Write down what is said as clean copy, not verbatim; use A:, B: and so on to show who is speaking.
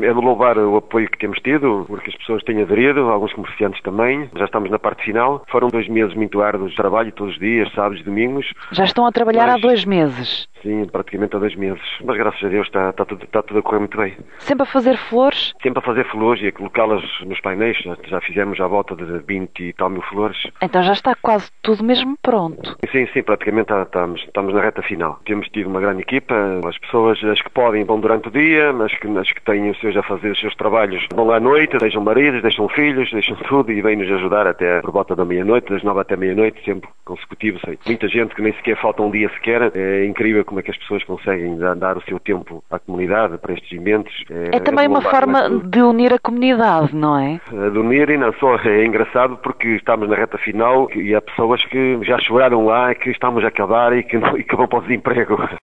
A: É de louvar o apoio que temos tido, porque as pessoas têm aderido, alguns comerciantes também. Já estamos na parte final. Foram 2 meses muito árduos de trabalho todos os dias, sábados e domingos.
B: Já estão a trabalhar há 2 meses.
A: Sim, praticamente há 2 meses. Mas graças a Deus está tudo a correr muito bem.
B: Sempre a fazer flores?
A: Sempre a fazer flores e a colocá-las nos painéis. Já fizemos à volta de 20 e tal mil flores.
B: Então já está quase tudo mesmo pronto.
A: Sim, praticamente estamos na reta final. Temos tido uma grande equipa. As pessoas, as que podem, vão durante o dia, mas as que têm os seus a fazer os seus trabalhos, vão à noite, deixam maridos, deixam filhos, deixam tudo e vêm-nos ajudar até por volta da meia-noite, das 9 até meia-noite, sempre consecutivo. Muita gente que nem sequer falta um dia sequer. É incrível como é que as pessoas conseguem dar o seu tempo à comunidade para estes eventos.
B: É também uma forma de unir a comunidade, não é?
A: De unir e não só. É engraçado porque estamos na reta final e há pessoas que já choraram lá, que estamos a acabar e que vão para o desemprego.